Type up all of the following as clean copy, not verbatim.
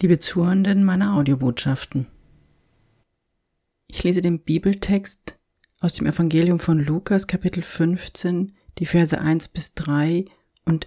Liebe Zuhörenden meiner Audiobotschaften. Ich lese den Bibeltext aus dem Evangelium von Lukas, Kapitel 15, die Verse 1-3 und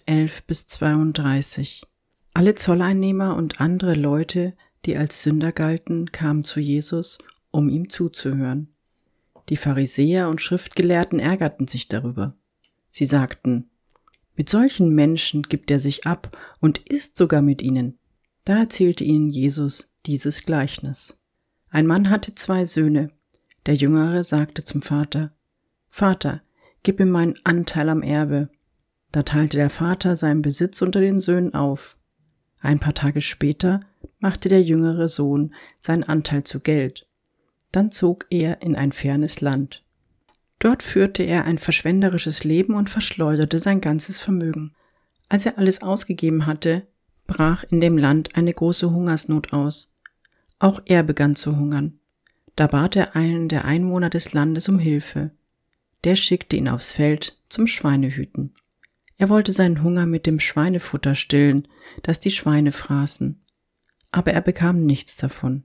11-32. Alle Zolleinnehmer und andere Leute, die als Sünder galten, kamen zu Jesus, um ihm zuzuhören. Die Pharisäer und Schriftgelehrten ärgerten sich darüber. Sie sagten: Mit solchen Menschen gibt er sich ab und isst sogar mit ihnen. Da erzählte ihnen Jesus dieses Gleichnis. Ein Mann hatte 2 Söhne. Der Jüngere sagte zum Vater: Vater, gib mir meinen Anteil am Erbe. Da teilte der Vater seinen Besitz unter den Söhnen auf. Ein paar Tage später machte der jüngere Sohn seinen Anteil zu Geld. Dann zog er in ein fernes Land. Dort führte er ein verschwenderisches Leben und verschleuderte sein ganzes Vermögen. Als er alles ausgegeben hatte, brach in dem Land eine große Hungersnot aus. Auch er begann zu hungern. Da bat er einen der Einwohner des Landes um Hilfe. Der schickte ihn aufs Feld zum Schweinehüten. Er wollte seinen Hunger mit dem Schweinefutter stillen, das die Schweine fraßen. Aber er bekam nichts davon.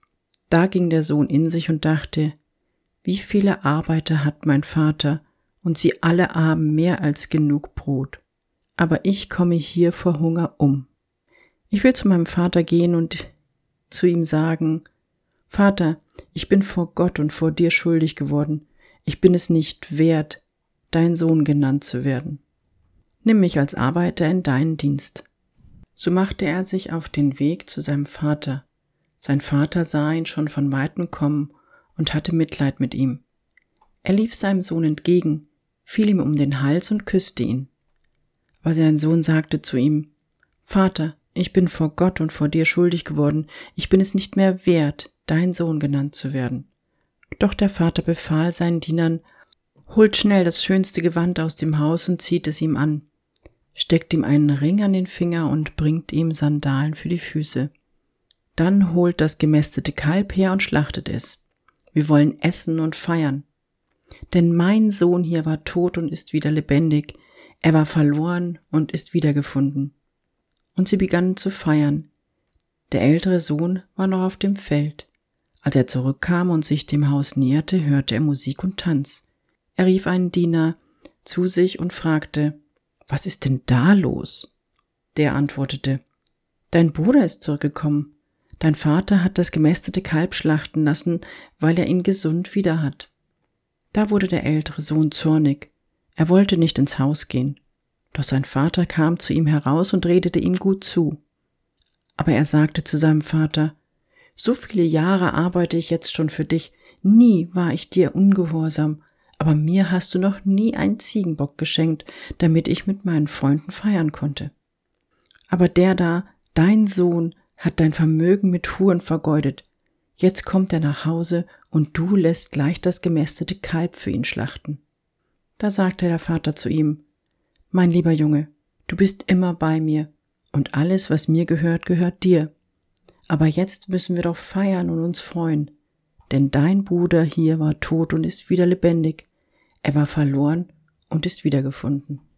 Da ging der Sohn in sich und dachte: Wie viele Arbeiter hat mein Vater, und sie alle haben mehr als genug Brot. Aber ich komme hier vor Hunger um. Ich will zu meinem Vater gehen und zu ihm sagen: Vater, ich bin vor Gott und vor dir schuldig geworden. Ich bin es nicht wert, dein Sohn genannt zu werden. Nimm mich als Arbeiter in deinen Dienst. So machte er sich auf den Weg zu seinem Vater. Sein Vater sah ihn schon von Weitem kommen und hatte Mitleid mit ihm. Er lief seinem Sohn entgegen, fiel ihm um den Hals und küsste ihn. Aber sein Sohn sagte zu ihm: Vater, ich bin vor Gott und vor dir schuldig geworden. Ich bin es nicht mehr wert, dein Sohn genannt zu werden. Doch der Vater befahl seinen Dienern: Holt schnell das schönste Gewand aus dem Haus und zieht es ihm an. Steckt ihm einen Ring an den Finger und bringt ihm Sandalen für die Füße. Dann holt das gemästete Kalb her und schlachtet es. Wir wollen essen und feiern. Denn mein Sohn hier war tot und ist wieder lebendig. Er war verloren und ist wiedergefunden. Und sie begannen zu feiern. Der ältere Sohn war noch auf dem Feld. Als er zurückkam und sich dem Haus näherte, hörte er Musik und Tanz. Er rief einen Diener zu sich und fragte: Was ist denn da los? Der antwortete: Dein Bruder ist zurückgekommen. Dein Vater hat das gemästete Kalb schlachten lassen, weil er ihn gesund wieder hat. Da wurde der ältere Sohn zornig. Er wollte nicht ins Haus gehen. Doch sein Vater kam zu ihm heraus und redete ihm gut zu. Aber er sagte zu seinem Vater: So viele Jahre arbeite ich jetzt schon für dich. Nie war ich dir ungehorsam. Aber mir hast du noch nie einen Ziegenbock geschenkt, damit ich mit meinen Freunden feiern konnte. Aber der da, dein Sohn, hat dein Vermögen mit Huren vergeudet. Jetzt kommt er nach Hause und du lässt gleich das gemästete Kalb für ihn schlachten. Da sagte der Vater zu ihm: Mein lieber Junge, du bist immer bei mir und alles, was mir gehört, gehört dir. Aber jetzt müssen wir doch feiern und uns freuen, denn dein Bruder hier war tot und ist wieder lebendig. Er war verloren und ist wiedergefunden.